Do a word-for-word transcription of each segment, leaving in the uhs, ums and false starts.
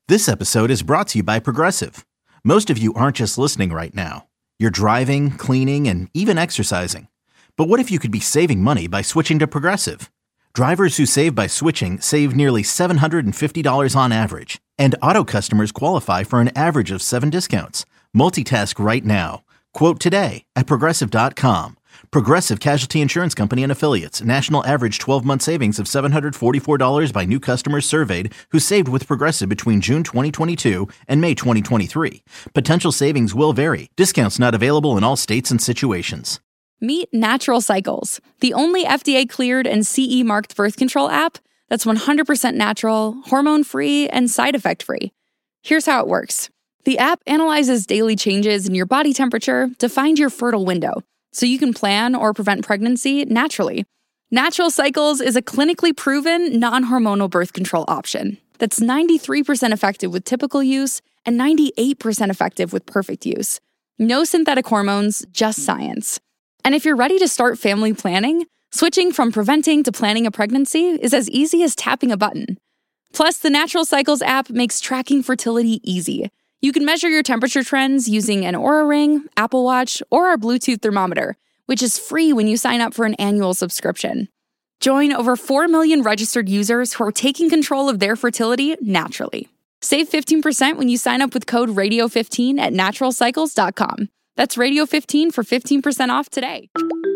This episode is brought to you by Progressive. Most of you aren't just listening right now. You're driving, cleaning, and even exercising. But what if you could be saving money by switching to Progressive? Drivers who save by switching save nearly seven hundred fifty dollars on average. And auto customers qualify for an average of seven discounts. Multitask right now. Quote today at Progressive dot com. Progressive Casualty Insurance Company and Affiliates. National average twelve-month savings of seven hundred forty-four dollars by new customers surveyed who saved with Progressive between June twenty twenty-two and May twenty twenty-three. Potential savings will vary. Discounts not available in all states and situations. Meet Natural Cycles, the only F D A-cleared and C E-marked birth control app that's one hundred percent natural, hormone-free, and side effect-free. Here's how it works. The app analyzes daily changes in your body temperature to find your fertile window, so you can plan or prevent pregnancy naturally. Natural Cycles is a clinically proven, non-hormonal birth control option that's ninety-three percent effective with typical use and ninety-eight percent effective with perfect use. No synthetic hormones, just science. And if you're ready to start family planning, switching from preventing to planning a pregnancy is as easy as tapping a button. Plus, the Natural Cycles app makes tracking fertility easy. You can measure your temperature trends using an Oura Ring, Apple Watch, or our Bluetooth thermometer, which is free when you sign up for an annual subscription. Join over four million registered users who are taking control of their fertility naturally. Save fifteen percent when you sign up with code radio fifteen at natural cycles dot com. That's radio fifteen for fifteen percent off today.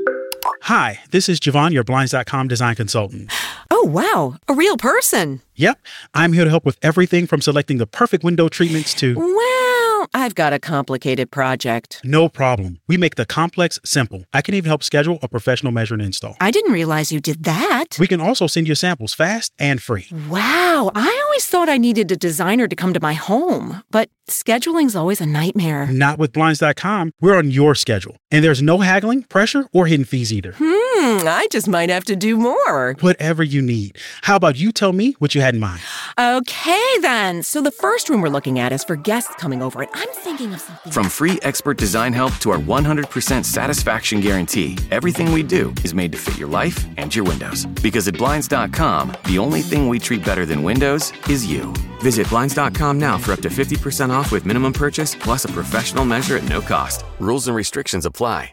Hi, this is Javon, your Blinds dot com design consultant. Oh, wow. A real person. Yep. I'm here to help with everything from selecting the perfect window treatments to... Well, I've got a complicated project. No problem. We make the complex simple. I can even help schedule a professional measure and install. I didn't realize you did that. We can also send you samples fast and free. Wow. I always thought I needed a designer to come to my home, but scheduling's always a nightmare. Not with Blinds dot com. We're on your schedule. And there's no haggling, pressure, or hidden fees either. Hmm, I just might have to do more. Whatever you need. How about you tell me what you had in mind? Okay, then. So the first room we're looking at is for guests coming over, and I'm thinking of something... From free expert design help to our one hundred percent satisfaction guarantee, everything we do is made to fit your life and your windows. Because at Blinds dot com, the only thing we treat better than windows is you. Visit Blinds dot com now for up to fifty percent off with minimum purchase, plus a professional measure at no cost. Rules and restrictions apply.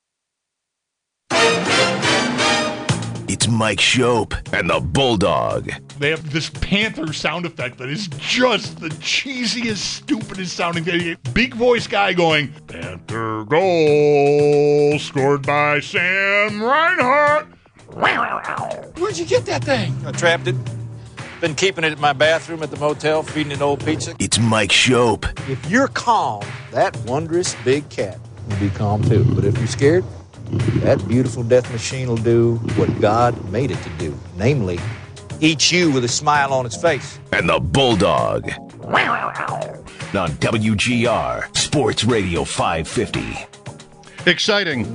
It's Mike Shope and the Bulldog. They have this Panther sound effect that is just the cheesiest, stupidest sounding thing. Big voice guy going, Panther goal scored by Sam Reinhart. Where'd you get that thing? I trapped it. Been keeping it in my bathroom at the motel, feeding it old pizza. It's Mike Shope. If you're calm, that wondrous big cat will be calm too. But if you're scared, that beautiful death machine will do what God made it to do. Namely, eat you with a smile on its face. And the Bulldog. On W G R, Sports Radio five fifty. Exciting.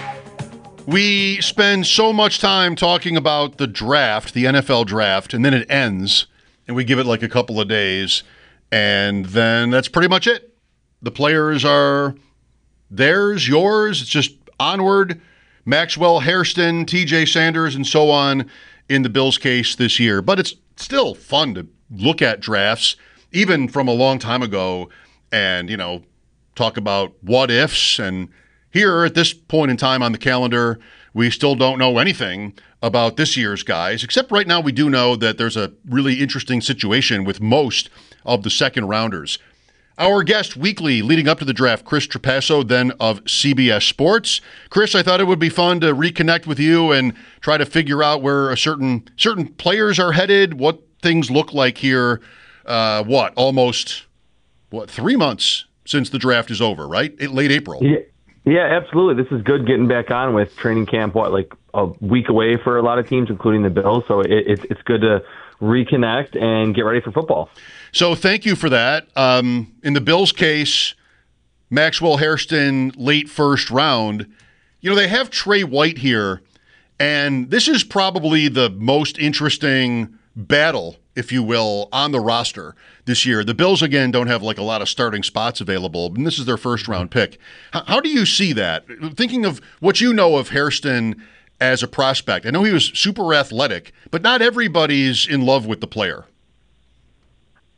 We spend so much time talking about the draft, the N F L draft, and then it ends, and we give it like a couple of days, and then that's pretty much it. The players are theirs, yours. It's just onward. Maxwell, Hairston, T J Sanders, and so on in the Bills' case this year. But it's still fun to look at drafts, even from a long time ago, and, you know, talk about what ifs. And here at this point in time on the calendar, we still don't know anything about this year's guys, except right now we do know that there's a really interesting situation with most of the second rounders. Our guest weekly leading up to the draft, Chris Trapasso, then of C B S Sports. Chris, I thought it would be fun to reconnect with you and try to figure out where a certain certain players are headed, what things look like here. Uh, what, almost, what, three months since the draft is over, right? Late April. Yeah, yeah, absolutely. This is good getting back on with training camp, what, like a week away for a lot of teams, including the Bills. So it, it's it's good to reconnect and get ready for football. So thank you for that. Um, in the Bills' case, Maxwell Hairston, late first round. You know, they have Trey White here, and this is probably the most interesting battle, if you will, on the roster this year. The Bills, again, don't have like a lot of starting spots available, and this is their first-round pick. How, how do you see that? Thinking of what you know of Hairston as a prospect. I know he was super athletic, but not everybody's in love with the player.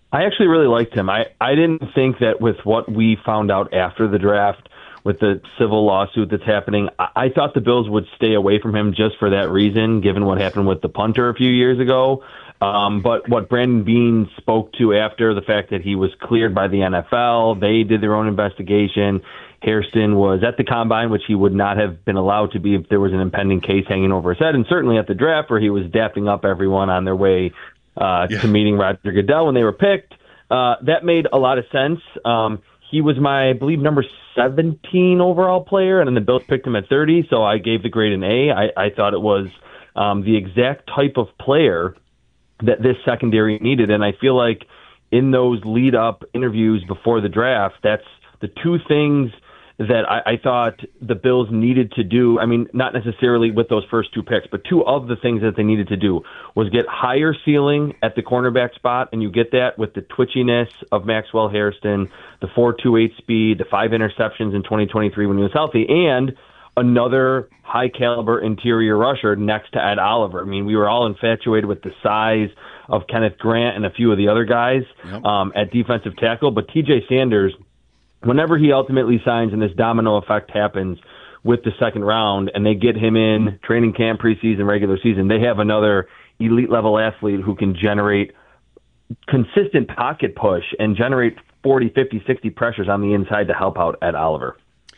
I actually really liked him. I, I didn't think that with what we found out after the draft, with the civil lawsuit that's happening, I, I thought the Bills would stay away from him just for that reason, given what happened with the punter a few years ago. Um, but what Brandon Beane spoke to after the fact that he was cleared by the N F L, they did their own investigation. Hairston was at the combine, which he would not have been allowed to be if there was an impending case hanging over his head, and certainly at the draft where he was dapping up everyone on their way uh, yeah. to meeting Roger Goodell when they were picked. Uh, that made a lot of sense. Um, he was my, I believe, number seventeen overall player, and then the Bills picked him at thirty, so I gave the grade an A. I, I thought it was um, the exact type of player that this secondary needed, and I feel like in those lead-up interviews before the draft, that's the two things that I, I thought the Bills needed to do. I mean, not necessarily with those first two picks, but two of the things that they needed to do was get higher ceiling at the cornerback spot, and you get that with the twitchiness of Maxwell Hairston, the four two eight speed, the five interceptions in twenty twenty-three when he was healthy, and another high-caliber interior rusher next to Ed Oliver. I mean, we were all infatuated with the size of Kenneth Grant and a few of the other guys yep. um, at defensive tackle, but T J Sanders, whenever he ultimately signs and this domino effect happens with the second round and they get him in training camp, preseason, regular season, they have another elite-level athlete who can generate consistent pocket push and generate forty, fifty, sixty pressures on the inside to help out Ed Oliver.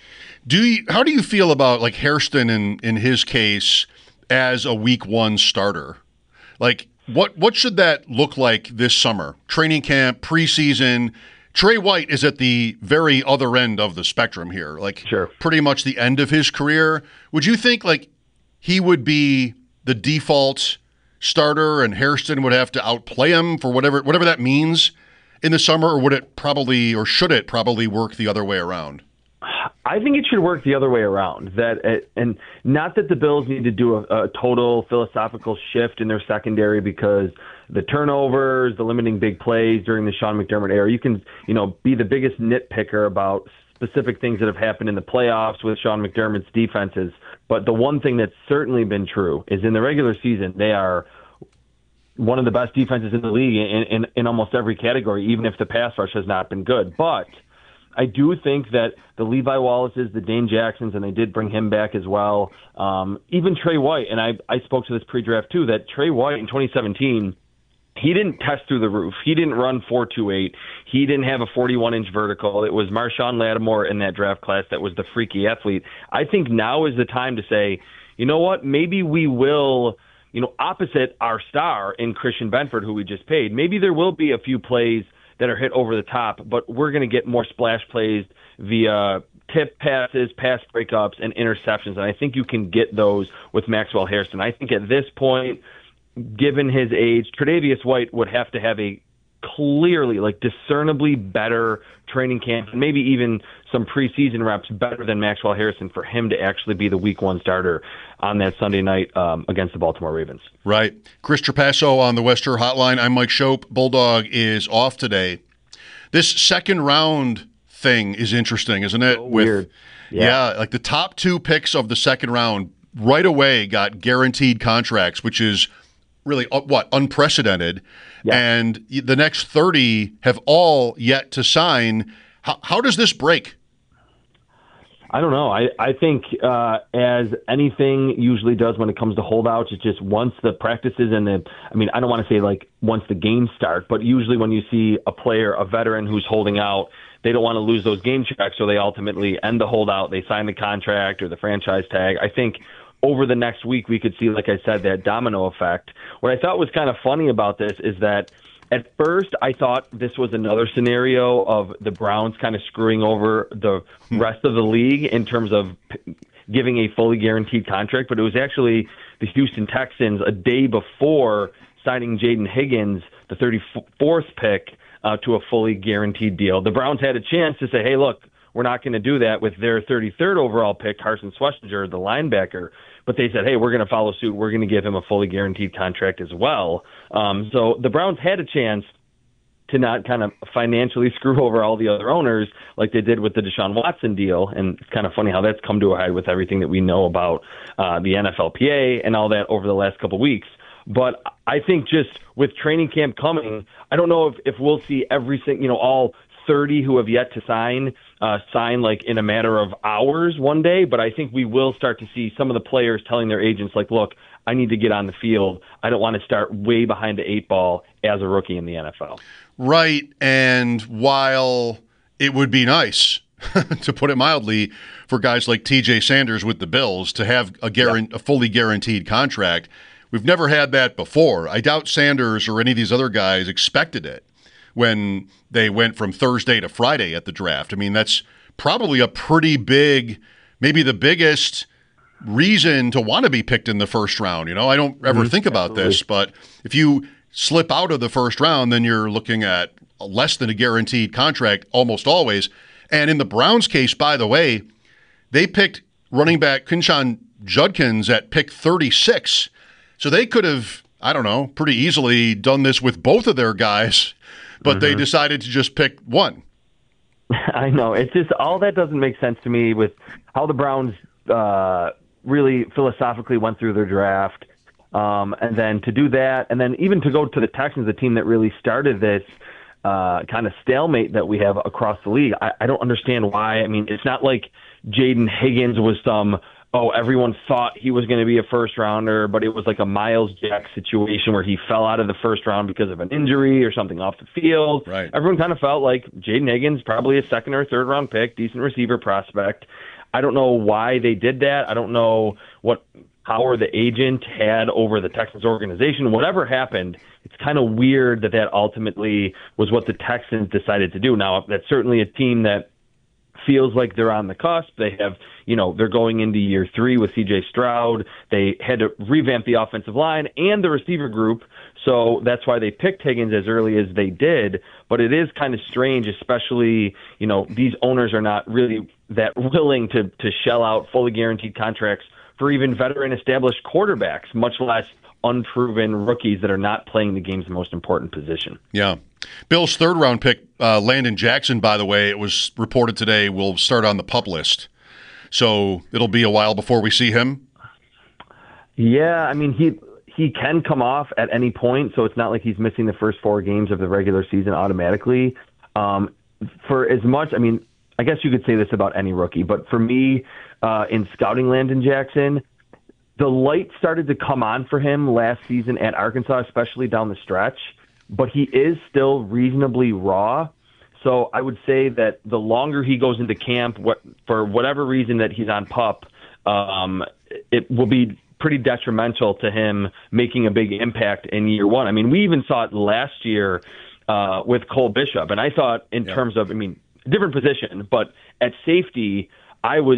Do you, how do you feel about like Hairston in, in his case as a week one starter? Like what what should that look like this summer? Training camp, preseason. Trey White is at the very other end of the spectrum here, like sure. pretty much the end of his career. Would you think like he would be the default starter and Hairston would have to outplay him for whatever whatever that means in the summer, or would it probably, or should it probably work the other way around? I think it should work the other way around. That it, and not that the Bills need to do a, a total philosophical shift in their secondary because the turnovers, the limiting big plays during the Sean McDermott era. You can, you know, be the biggest nitpicker about specific things that have happened in the playoffs with Sean McDermott's defenses. But the one thing that's certainly been true is in the regular season, they are one of the best defenses in the league in, in, in almost every category, even if the pass rush has not been good. But I do think that the Levi Wallaces, the Dane Jacksons, and they did bring him back as well, um, even Trey White, and I, I spoke to this pre-draft too, that Trey White in twenty seventeen, he didn't test through the roof. He didn't run four two eight. He didn't have a forty-one inch vertical. It was Marshawn Lattimore in that draft class that was the freaky athlete. I think now is the time to say, you know what, maybe we will, you know, opposite our star in Christian Benford, who we just paid, maybe there will be a few plays that are hit over the top, but we're going to get more splash plays via tip passes, pass breakups, and interceptions, and I think you can get those with Maxwell Hairston. I think at this point, given his age, Tre'Davious White would have to have a clearly, like discernibly better training camp, and maybe even some preseason reps better than Maxwell Hairston for him to actually be the week one starter on that Sunday night um, against the Baltimore Ravens. Right. Chris Trapasso on the Wester Hotline. I'm Mike Shope. Bulldog is off today. This second round thing is interesting, isn't it? So With, weird. Yeah. yeah, like the top two picks of the second round right away got guaranteed contracts, which is really, uh, what, unprecedented. Yeah. And the next thirty have all yet to sign. How, how does this break? I don't know. I, I think uh, as anything usually does when it comes to holdouts, it's just once the practices and the, I mean, I don't want to say like once the games start, but usually when you see a player, a veteran who's holding out, they don't want to lose those game checks, so they ultimately end the holdout. They sign the contract or the franchise tag. I think over the next week we could see, like I said, that domino effect. What I thought was kind of funny about this is that at first, I thought this was another scenario of the Browns kind of screwing over the rest of the league in terms of p- giving a fully guaranteed contract, but it was actually the Houston Texans a day before signing Jaden Higgins, the thirty-fourth pick, uh, to a fully guaranteed deal. The Browns had a chance to say, hey, look, we're not going to do that with their thirty-third overall pick, Carson Schlesinger, the linebacker. But they said, hey, we're going to follow suit. We're going to give him a fully guaranteed contract as well. Um, so the Browns had a chance to not kind of financially screw over all the other owners like they did with the Deshaun Watson deal. And it's kind of funny how that's come to a head with everything that we know about uh, the N F L P A and all that over the last couple of weeks. But I think just with training camp coming, I don't know if, if we'll see every single, you know, all thirty who have yet to sign, uh, sign like in a matter of hours one day. But I think we will start to see some of the players telling their agents, like, look, I need to get on the field. I don't want to start way behind the eight ball as a rookie in the N F L. Right. And while it would be nice, to put it mildly, for guys like T J Sanders with the Bills to have a, guarant- yeah. a fully guaranteed contract, we've never had that before. I doubt Sanders or any of these other guys expected it when they went from Thursday to Friday at the draft. I mean, that's probably a pretty big, maybe the biggest reason to want to be picked in the first round. You know, I don't ever mm-hmm. think about Absolutely. this, but if you slip out of the first round, then you're looking at less than a guaranteed contract almost always. And in the Browns case, by the way, they picked running back Quinshon Judkins at pick thirty-six. So they could have, I don't know, pretty easily done this with both of their guys, but mm-hmm. they decided to just pick one. I know. It's just all that doesn't make sense to me with how the Browns uh, really philosophically went through their draft. Um, and then to do that, and then even to go to the Texans, the team that really started this uh, kind of stalemate that we have across the league. I, I don't understand why. I mean, it's not like Jaden Higgins was some, oh, everyone thought he was going to be a first rounder, but it was like a Miles Jack situation where he fell out of the first round because of an injury or something off the field. Right. Everyone kind of felt like Jaden Higgins, probably a second or third round pick, decent receiver prospect. I don't know why they did that. I don't know what power the agent had over the Texans organization. Whatever happened, it's kind of weird that that ultimately was what the Texans decided to do. Now, that's certainly a team that feels like they're on the cusp. They have, you know, they're going into year three with C J Stroud. They had to revamp the offensive line and the receiver group. So that's why they picked Higgins as early as they did. But it is kind of strange, especially, you know, these owners are not really that willing to, to shell out fully guaranteed contracts for even veteran established quarterbacks, much less unproven rookies that are not playing the game's most important position. Yeah. Bill's third round pick, uh, Landon Jackson, by the way, it was reported today, will start on the PUP list. So it'll be a while before we see him. Yeah, I mean, he he can come off at any point, so it's not like he's missing the first four games of the regular season automatically. Um, for as much, I mean, I guess you could say this about any rookie, but for me, uh, in scouting Landon Jackson, the light started to come on for him last season at Arkansas, especially down the stretch, but he is still reasonably raw. So I would say that the longer he goes into camp, what, for whatever reason that he's on PUP, um, it will be pretty detrimental to him making a big impact in year one. I mean, we even saw it last year uh, with Cole Bishop, and I thought in yeah. terms of, I mean, different position, but at safety, I was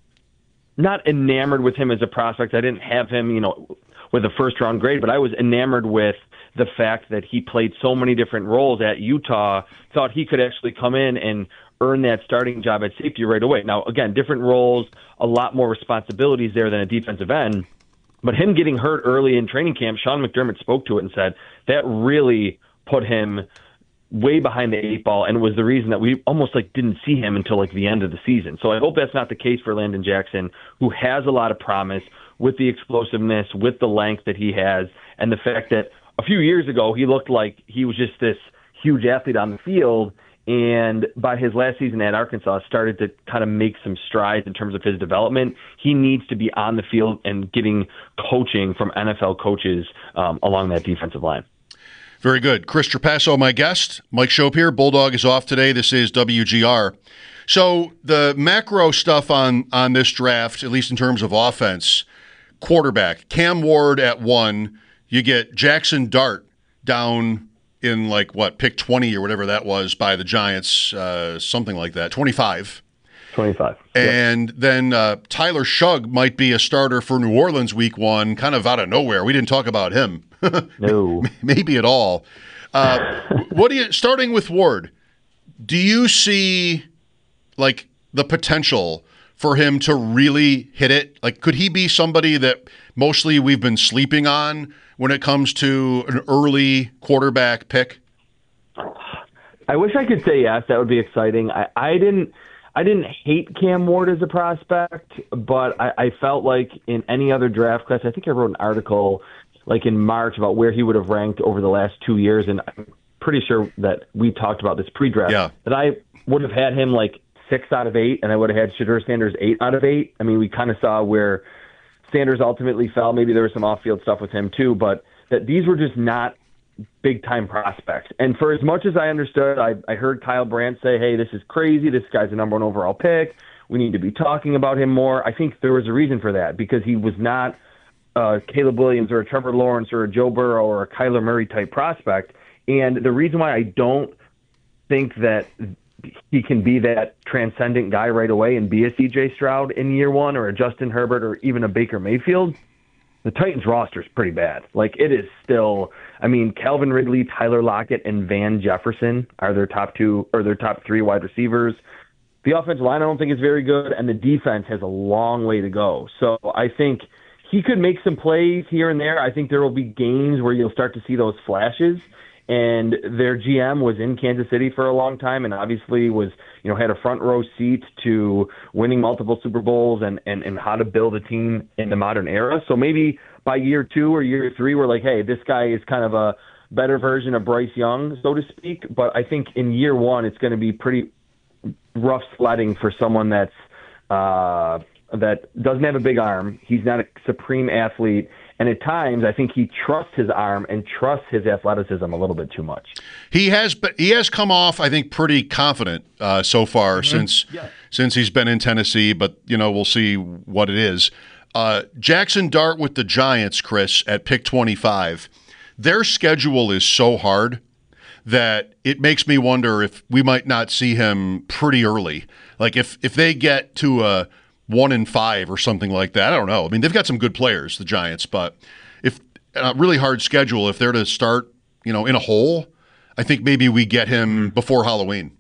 not enamored with him as a prospect. I didn't have him, you know, with a first-round grade, but I was enamored with the fact that he played so many different roles at Utah, thought he could actually come in and earn that starting job at safety right away. Now, again, different roles, a lot more responsibilities there than a defensive end, but him getting hurt early in training camp, Sean McDermott spoke to it and said that really put him way behind the eight ball and was the reason that we almost like didn't see him until like the end of the season. So I hope that's not the case for Landon Jackson, who has a lot of promise with the explosiveness, with the length that he has, and the fact that a few years ago he looked like he was just this huge athlete on the field, and by his last season at Arkansas started to kind of make some strides in terms of his development. He needs to be on the field and getting coaching from N F L coaches um, along that defensive line. Very good. Chris Trapasso, my guest. Mike Schopp here. Bulldog is off today. This is W G R. So the macro stuff on, on this draft, at least in terms of offense, quarterback, Cam Ward at one. You get Jackson Dart down in like, what, pick twenty or whatever that was by the Giants, uh, something like that, twenty-five. twenty-five. And yep. then uh, Tyler Shugg might be a starter for New Orleans week one, kind of out of nowhere. We didn't talk about him. No. Maybe at all. Uh, what do you, starting with Ward, do you see like the potential for him to really hit it? Like, could he be somebody that mostly we've been sleeping on when it comes to an early quarterback pick? I wish I could say yes. That would be exciting. I, I didn't I didn't hate Cam Ward as a prospect, but I, I felt like in any other draft class, I think I wrote an article like in March, about where he would have ranked over the last two years, and I'm pretty sure that we talked about this pre-draft, yeah. that I would have had him like six out of eight, and I would have had Shedeur Sanders eight out of eight. I mean, we kind of saw where Sanders ultimately fell. Maybe there was some off-field stuff with him too, but that these were just not big-time prospects. And for as much as I understood, I, I heard Kyle Brandt say, hey, this is crazy. This guy's the number one overall pick. We need to be talking about him more. I think there was a reason for that, because he was not uh, Caleb Williams or a Trevor Lawrence or a Joe Burrow or a Kyler Murray type prospect. And the reason why I don't think that he can be that transcendent guy right away and be a C J Stroud in year one, or a Justin Herbert, or even a Baker Mayfield, the Titans roster is pretty bad. Like, it is still, I mean, Calvin Ridley, Tyler Lockett, and Van Jefferson are their top two or their top three wide receivers. The offensive line I don't think is very good, and the defense has a long way to go. So I think he could make some plays here and there. I think there will be games where you'll start to see those flashes. And their G M was in Kansas City for a long time, and obviously was, you know, had a front row seat to winning multiple Super Bowls and, and, and how to build a team in the modern era. So maybe by year two or year three, we're like, hey, this guy is kind of a better version of Bryce Young, so to speak. But I think in year one, it's going to be pretty rough sledding for someone that's uh, that doesn't have a big arm. He's not a supreme athlete. And at times, I think he trusts his arm and trusts his athleticism a little bit too much. He has, but he has come off, I think, pretty confident uh, so far mm-hmm. since yeah. since he's been in Tennessee. But you know, we'll see what it is. Uh, Jackson Dart with the Giants, Chris, at pick twenty-five. Their schedule is so hard that it makes me wonder if we might not see him pretty early. Like if if they get to a one and five or something like that. I don't know. I mean, they've got some good players, the Giants, but if a really hard schedule, if they're to start, you know, in a hole, I think maybe we get him before Halloween.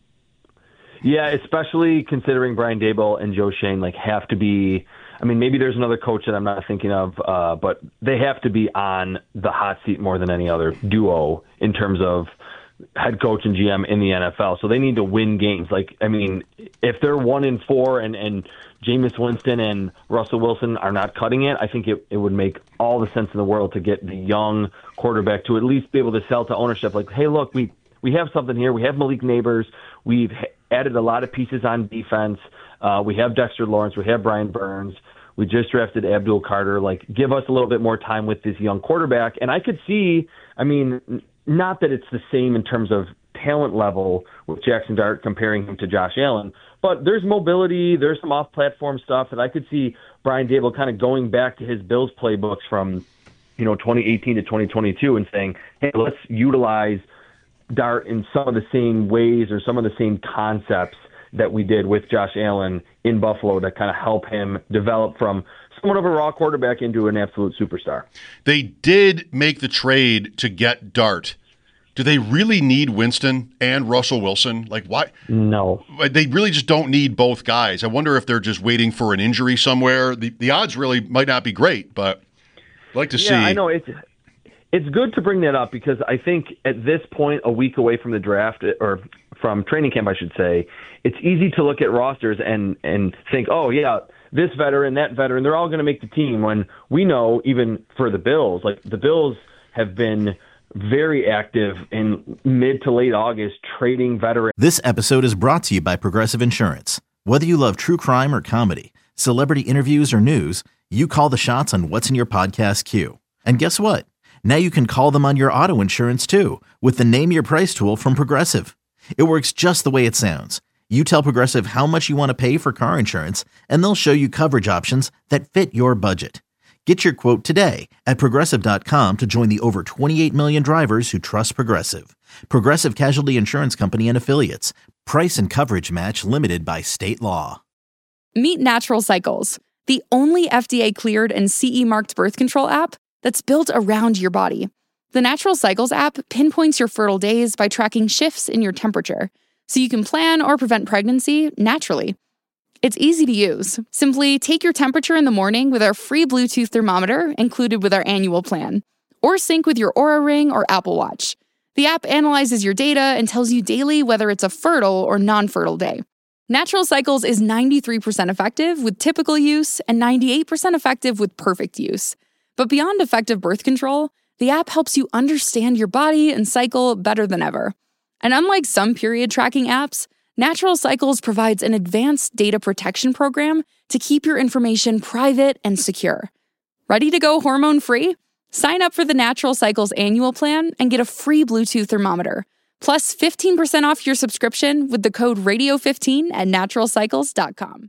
Yeah, especially considering Brian Daboll and Joe Schoen like have to be. I mean, maybe there's another coach that I'm not thinking of, uh, but they have to be on the hot seat more than any other duo in terms of head coach and G M in the N F L. So they need to win games. Like, I mean, if they're one in four and, and Jameis Winston and Russell Wilson are not cutting it, I think it, it would make all the sense in the world to get the young quarterback to at least be able to sell to ownership. Like, hey, look, we, we have something here. We have Malik Neighbors. We've added a lot of pieces on defense. Uh, we have Dexter Lawrence. We have Brian Burns. We just drafted Abdul Carter. Like, give us a little bit more time with this young quarterback. And I could see, I mean, not that it's the same in terms of talent level with Jackson Dart comparing him to Josh Allen, but there's mobility, there's some off-platform stuff that I could see Brian Daboll kind of going back to his Bills playbooks from, you know, twenty eighteen to twenty twenty-two and saying, hey, let's utilize Dart in some of the same ways or some of the same concepts that we did with Josh Allen in Buffalo to kind of help him develop from somewhat of a raw quarterback into an absolute superstar. They did make the trade to get Dart. Do they really need Winston and Russell Wilson? Like, why? No. They really just don't need both guys. I wonder if they're just waiting for an injury somewhere. The the odds really might not be great, but I'd like to yeah, see. Yeah, I know. It's, it's good to bring that up because I think at this point, a week away from the draft, or from training camp, I should say, it's easy to look at rosters and, and think, oh, yeah, this veteran, that veteran, they're all going to make the team, when we know, even for the Bills, like the Bills have been very active in mid to late August trading veterans. This episode is brought to you by Progressive Insurance. Whether you love true crime or comedy, celebrity interviews or news, you call the shots on what's in your podcast queue. And guess what? Now you can call them on your auto insurance too with the Name Your Price tool from Progressive. It works just the way it sounds. You tell Progressive how much you want to pay for car insurance, and they'll show you coverage options that fit your budget. Get your quote today at Progressive dot com to join the over twenty-eight million drivers who trust Progressive. Progressive Casualty Insurance Company and Affiliates. Price and coverage match limited by state law. Meet Natural Cycles, the only F D A-cleared and C E-marked birth control app that's built around your body. The Natural Cycles app pinpoints your fertile days by tracking shifts in your temperature, so you can plan or prevent pregnancy naturally. It's easy to use. Simply take your temperature in the morning with our free Bluetooth thermometer included with our annual plan, or sync with your Oura Ring or Apple Watch. The app analyzes your data and tells you daily whether it's a fertile or non-fertile day. Natural Cycles is ninety-three percent effective with typical use and ninety-eight percent effective with perfect use. But beyond effective birth control, the app helps you understand your body and cycle better than ever. And unlike some period tracking apps, Natural Cycles provides an advanced data protection program to keep your information private and secure. Ready to go hormone-free? Sign up for the Natural Cycles annual plan and get a free Bluetooth thermometer, plus fifteen percent off your subscription with the code radio fifteen at natural cycles dot com.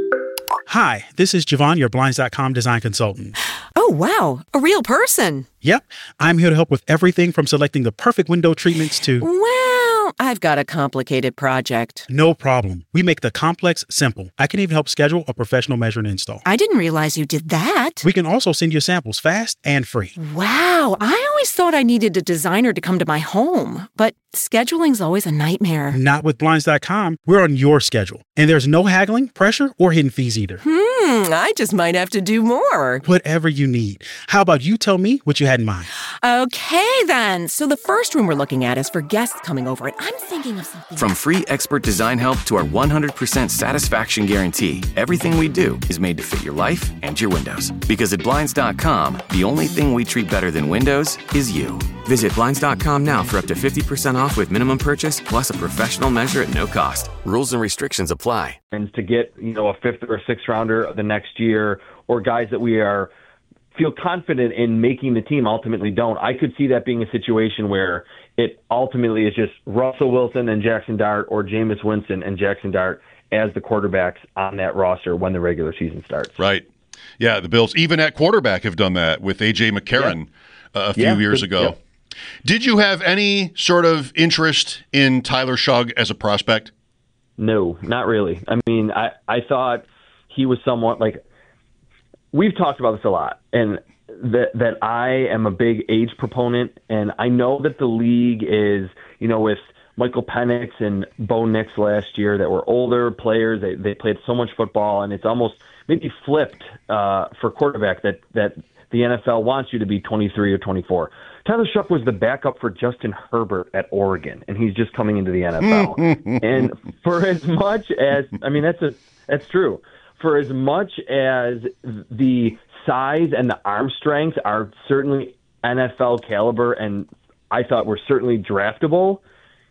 Hi, this is Javon, your Blinds dot com design consultant. Oh, wow. A real person. Yep, I'm here to help with everything from selecting the perfect window treatments to... Well, I've got a complicated project. No problem. We make the complex simple. I can even help schedule a professional measure and install. I didn't realize you did that. We can also send you samples fast and free. Wow. I always thought I needed a designer to come to my home, but scheduling's always a nightmare. Not with Blinds dot com. We're on your schedule. And there's no haggling, pressure, or hidden fees either. Hmm, I just might have to do more. Whatever you need. How about you tell me what you had in mind? Okay, then. So the first room we're looking at is for guests coming over, and I'm thinking of something... From free expert design help to our one hundred percent satisfaction guarantee, everything we do is made to fit your life and your windows. Because at Blinds dot com, the only thing we treat better than windows is you. Visit Blinds dot com now for up to fifty percent off with minimum purchase plus a professional measure at no cost. Rules and restrictions apply. And to get, you know, a fifth or sixth rounder the next year, or guys that we are feel confident in making the team ultimately don't. I could see that being a situation where it ultimately is just Russell Wilson and Jackson Dart, or Jameis Winston and Jackson Dart as the quarterbacks on that roster when the regular season starts. Right. Yeah, the Bills, even at quarterback, have done that with A J McCarron yeah. uh, a few yeah, years good, ago. yeah. Did you have any sort of interest in Tyler Shugg as a prospect? No, not really. I mean, I, I thought he was somewhat like, we've talked about this a lot, and that that I am a big age proponent, and I know that the league is, you know, with Michael Penix and Bo Nix last year that were older players, they they played so much football, and it's almost maybe flipped uh, for quarterback that, that the N F L wants you to be twenty-three or twenty-four. Tyler Shugg was the backup for Justin Herbert at Oregon, and he's just coming into the N F L. And for as much as, I mean, that's a, that's true. For as much as the size and the arm strength are certainly N F L caliber, and I thought were certainly draftable,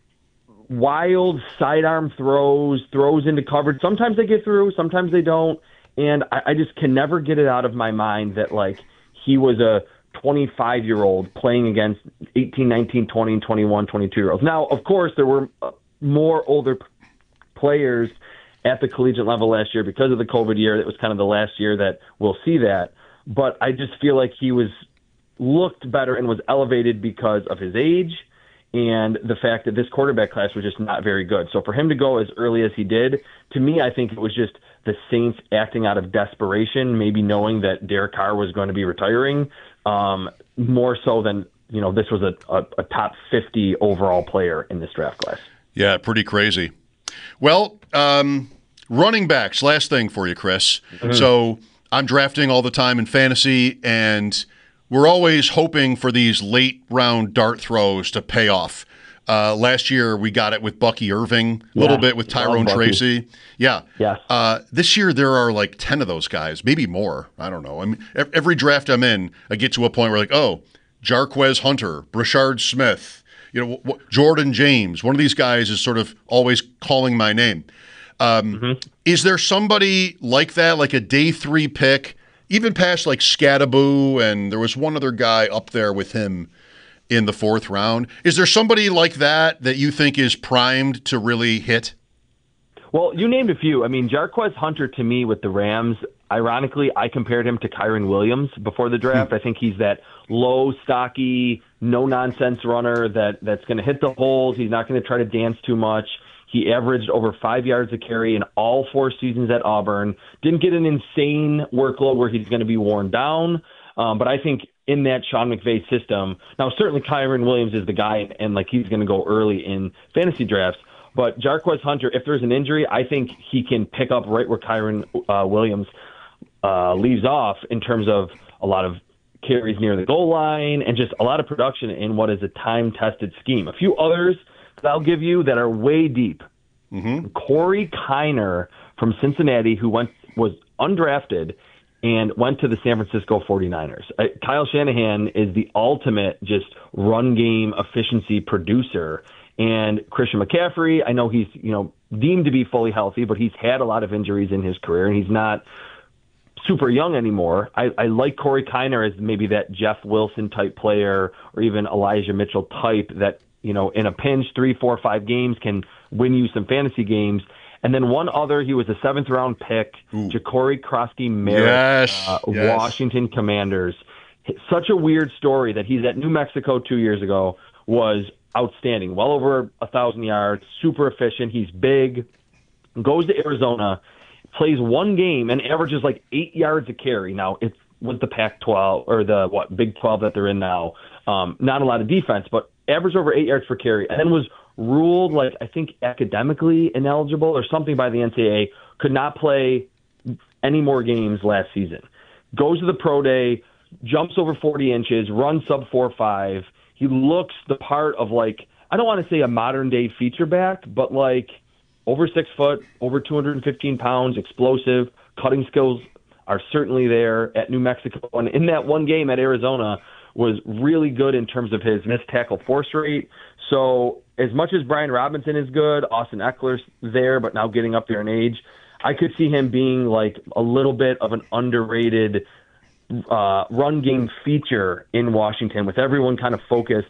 wild sidearm throws, throws into coverage. Sometimes they get through, sometimes they don't. And I, I just can never get it out of my mind that, like, he was a twenty-five-year-old playing against eighteen, nineteen, twenty, twenty-one, twenty-two-year-olds. Now, of course, there were more older p- players at the collegiate level last year because of the COVID year. That was kind of the last year that we'll see that. But I just feel like he was looked better and was elevated because of his age and the fact that this quarterback class was just not very good. So for him to go as early as he did, to me, I think it was just the Saints acting out of desperation, maybe knowing that Derek Carr was going to be retiring, um, more so than, you know, this was a, a, a top fifty overall player in this draft class. Yeah, pretty crazy. Well, um, running backs, last thing for you, Chris. Mm-hmm. So I'm drafting all the time in fantasy, and we're always hoping for these late-round dart throws to pay off. Uh, last year, we got it with Bucky Irving, a yeah, little bit with Tyrone Tracy. Yeah. Yes. Uh, this year, there are like ten of those guys, maybe more. I don't know. I mean, every draft I'm in, I get to a point where like, oh, Jarquez Hunter, Brashard Smith, you know, w- Jordan James. One of these guys is sort of always calling my name. Um, mm-hmm. Is there somebody like that, like a day three pick, even past like Scadaboo, and there was one other guy up there with him in the fourth round? Is there somebody like that that you think is primed to really hit? Well, you named a few. I mean, Jarquez Hunter, to me, with the Rams, ironically, I compared him to Kyren Williams before the draft. Hmm. I think he's that low, stocky, no-nonsense runner that, that's going to hit the holes. He's not going to try to dance too much. He averaged over five yards a carry in all four seasons at Auburn. Didn't get an insane workload where he's going to be worn down. Um, but I think in that Sean McVay system, now certainly Kyren Williams is the guy, and, and like he's going to go early in fantasy drafts. But Jarquez Hunter, if there's an injury, I think he can pick up right where Kyren uh, Williams uh, leaves off in terms of a lot of carries near the goal line and just a lot of production in what is a time-tested scheme. A few others that I'll give you that are way deep. Mm-hmm. Corey Kiner from Cincinnati, who went was undrafted, and went to the San Francisco forty-niners. Uh, Kyle Shanahan is the ultimate just run game efficiency producer. And Christian McCaffrey, I know he's, you know, deemed to be fully healthy, but he's had a lot of injuries in his career, and he's not super young anymore. I, I like Corey Kiner as maybe that Jeff Wilson type player, or even Elijah Mitchell type that, you know, in a pinch, three, four, five games can win you some fantasy games. And then one other, he was a seventh round pick, Ooh. Ja'Cory Krosky-Merritt, yes, uh, yes. Washington Commanders. Such a weird story that he's at New Mexico two years ago was outstanding. Well over a thousand yards, super efficient. He's big, goes to Arizona, plays one game and averages like eight yards a carry. Now it's with the Pac twelve or the what Big twelve that they're in now. Um, not a lot of defense, but averaged over eight yards per carry, and then was ruled like I think academically ineligible or something by the N C double A. Could not play any more games last season. Goes to the pro day, jumps over forty inches, runs sub four five. He looks the part of, like, I don't want to say a modern day feature back, but like over six foot, over two hundred fifteen pounds, explosive, cutting skills are certainly there at New Mexico. And in that one game at Arizona was really good in terms of his missed tackle force rate. So as much as Brian Robinson is good, Austin Eckler's there, but now getting up there in age, I could see him being like a little bit of an underrated uh, run game feature in Washington, with everyone kind of focused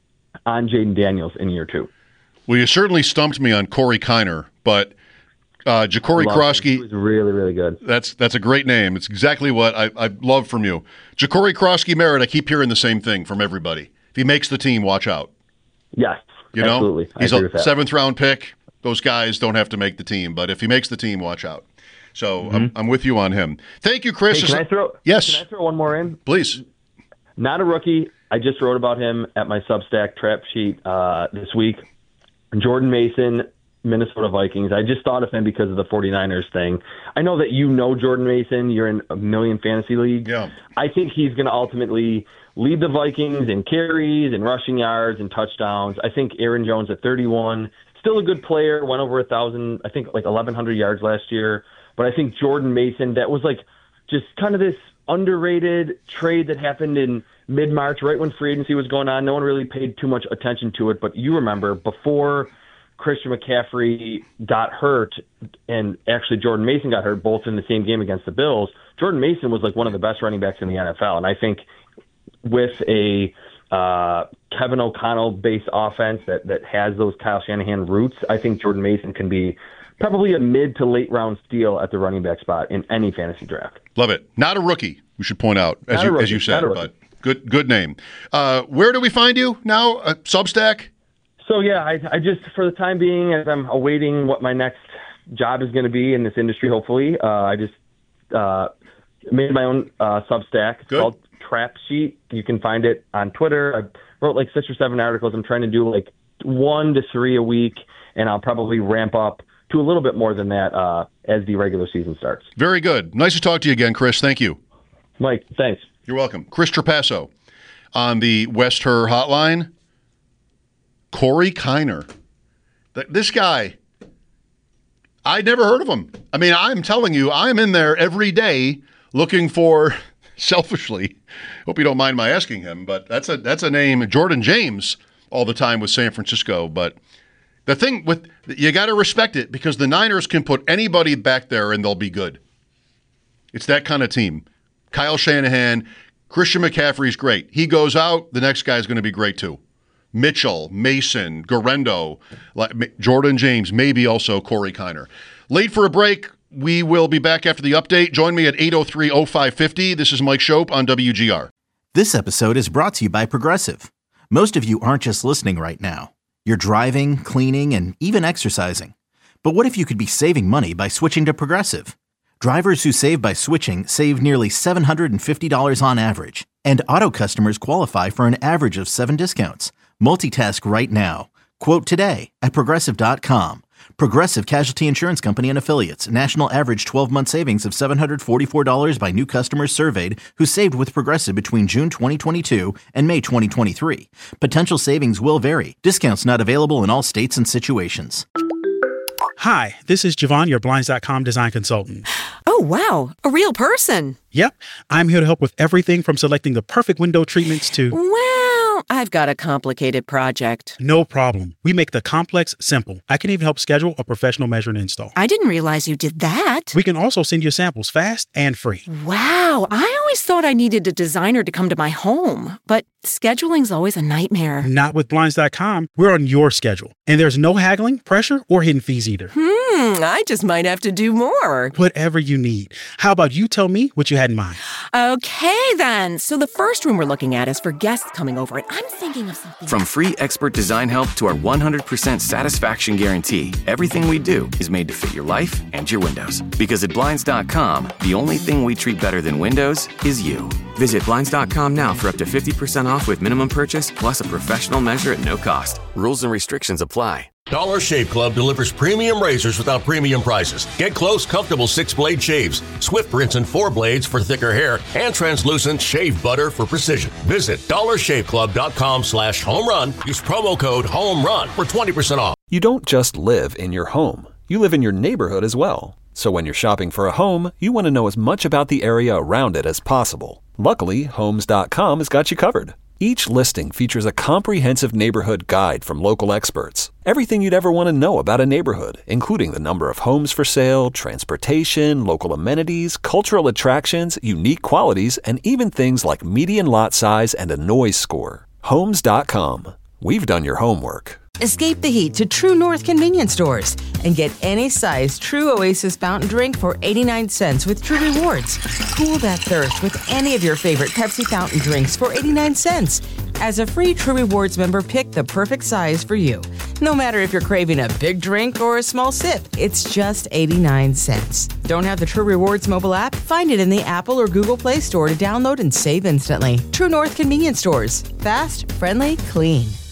on Jaden Daniels in year two. Well, you certainly stumped me on Corey Kiner, but uh, Ja'Cory Krosky was really, really good. That's that's a great name. It's exactly what I, I love from you. Ja'Cory Krosky-Merritt, I keep hearing the same thing from everybody. If he makes the team, watch out. Yes, you know, absolutely. He's I agree a with seventh round pick. Those guys don't have to make the team, but if he makes the team, watch out. So mm-hmm. I'm, I'm with you on him. Thank you, Chris. Hey, can I throw? Yes. Can I throw one more in? Please. Not a rookie. I just wrote about him at my Substack trap sheet uh, this week. Jordan Mason, Minnesota Vikings. I just thought of him because of the forty-niners thing. I know that you know Jordan Mason. You're in a million fantasy leagues. Yeah. I think he's going to ultimately lead the Vikings in carries and rushing yards and touchdowns. I think Aaron Jones at thirty-one, still a good player, went over a thousand, I think like eleven hundred yards last year. But I think Jordan Mason, that was like just kind of this underrated trade that happened in mid-March, right when free agency was going on. No one really paid too much attention to it. But you remember, before Christian McCaffrey got hurt and actually Jordan Mason got hurt, both in the same game against the Bills, Jordan Mason was like one of the best running backs in the N F L. And I think with a uh, Kevin O'Connell-based offense that, that has those Kyle Shanahan roots, I think Jordan Mason can be probably a mid to late round steal at the running back spot in any fantasy draft. Love it. Not a rookie, we should point out, as, you, rookie, as you said, but good good name. Uh, where do we find you now? Uh, Substack? So, yeah, I, I just, for the time being, as I'm awaiting what my next job is going to be in this industry, hopefully, uh, I just uh, made my own uh, Substack. It's good. Called Trap Sheet. You can find it on Twitter. I wrote like six or seven articles. I'm trying to do like one to three a week, and I'll probably ramp up to a little bit more than that uh, as the regular season starts. Very good. Nice to talk to you again, Chris. Thank you. Mike, thanks. You're welcome. Chris Trapasso on the West Her Hotline. Corey Kiner. This guy, I'd never heard of him. I mean, I'm telling you, I'm in there every day looking for, selfishly, hope you don't mind my asking him, but that's a that's a name, Jordan James, all the time with San Francisco. But the thing with, you got to respect it, because the Niners can put anybody back there and they'll be good. It's that kind of team. Kyle Shanahan, Christian McCaffrey's great. He goes out, the next guy's going to be great too. Mitchell, Mason, Garendo, Jordan James, maybe also Corey Kiner. Late for a break. We will be back after the update. Join me at eight oh three oh five fifty. This is Mike Shope on W G R. This episode is brought to you by Progressive. Most of you aren't just listening right now. You're driving, cleaning, and even exercising. But what if you could be saving money by switching to Progressive? Drivers who save by switching save nearly seven hundred fifty dollars on average. And auto customers qualify for an average of seven discounts. Multitask right now. Quote today at Progressive dot com. Progressive Casualty Insurance Company and Affiliates. National average twelve-month savings of seven hundred forty-four dollars by new customers surveyed who saved with Progressive between June twenty twenty-two and May twenty twenty-three. Potential savings will vary. Discounts not available in all states and situations. Hi, this is Javon, your Blinds dot com design consultant. Oh, wow. A real person. Yep. I'm here to help with everything from selecting the perfect window treatments to... Well, I've got a complicated project. No problem. We make the complex simple. I can even help schedule a professional measure and install. I didn't realize you did that. We can also send you samples fast and free. Wow. I always thought I needed a designer to come to my home, but scheduling's always a nightmare. Not with Blinds dot com. We're on your schedule. And there's no haggling, pressure, or hidden fees either. Hmm, I just might have to do more. Whatever you need. How about you tell me what you had in mind? Okay, then. So the first room we're looking at is for guests coming over, and I'm thinking of something... From free expert design help to our one hundred percent satisfaction guarantee, everything we do is made to fit your life and your windows. Because at Blinds dot com, the only thing we treat better than windows is you. Visit Blinds dot com now for up to fifty percent off with minimum purchase plus a professional measure at no cost. Rules and restrictions apply. Dollar Shave Club delivers premium razors without premium prices. Get close, comfortable six-blade shaves, Swift rinse and four blades for thicker hair, and translucent shave butter for precision. Visit dollar shave club dot com slash home run. Use promo code HOMERUN for twenty percent off. You don't just live in your home. You live in your neighborhood as well. So when you're shopping for a home, you want to know as much about the area around it as possible. Luckily, Homes dot com has got you covered. Each listing features a comprehensive neighborhood guide from local experts. Everything you'd ever want to know about a neighborhood, including the number of homes for sale, transportation, local amenities, cultural attractions, unique qualities, and even things like median lot size and a noise score. Homes dot com. We've done your homework. Escape the heat to True North convenience stores and get any size True Oasis fountain drink for eighty-nine cents with True Rewards. Cool that thirst with any of your favorite Pepsi fountain drinks for eighty-nine cents. As a free True Rewards member, pick the perfect size for you. No matter if you're craving a big drink or a small sip, it's just eighty-nine cents. Don't have the True Rewards mobile app? Find it in the Apple or Google Play Store to download and save instantly. True North convenience stores. Fast, friendly, clean.